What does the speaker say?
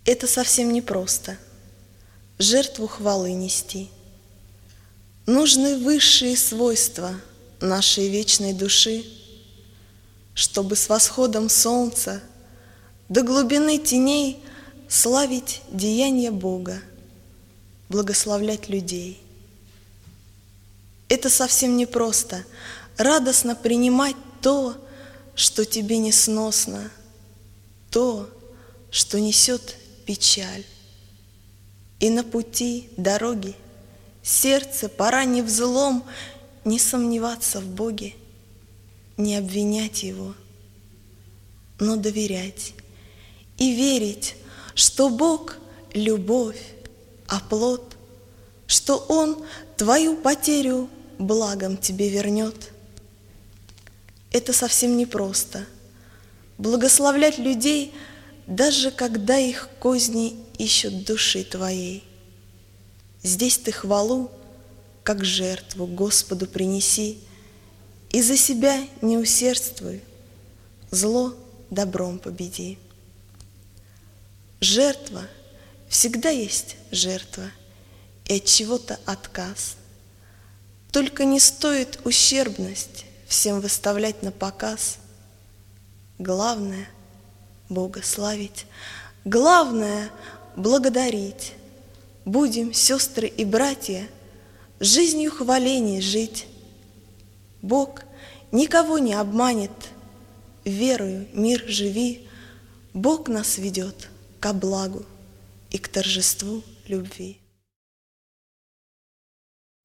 Это совсем непросто — жертву хвалы нести. Нужны высшие свойства нашей вечной души, чтобы с восходом солнца до глубины теней славить деяния Бога, благословлять людей. Это совсем непросто — радостно принимать то, что тебе несносно, то, что несет печаль. И на пути дороги сердце пора не взлом, не сомневаться в Боге, не обвинять Его, но доверять и верить, что Бог — любовь, а плод, что Он твою потерю благом тебе вернет. Это совсем непросто — благословлять людей, даже когда их козни ищут души твоей. Здесь ты хвалу, как жертву, Господу принеси, и за себя не усердствуй, зло добром победи. Жертва всегда есть жертва, и от чего-то отказ. Только не стоит ущербность всем выставлять на показ. Главное — Бога славить, главное — благодарить. Будем, сестры и братья, жизнью хвалений жить. Бог никого не обманет, верою мир живи. Бог нас ведет ко благу и к торжеству любви.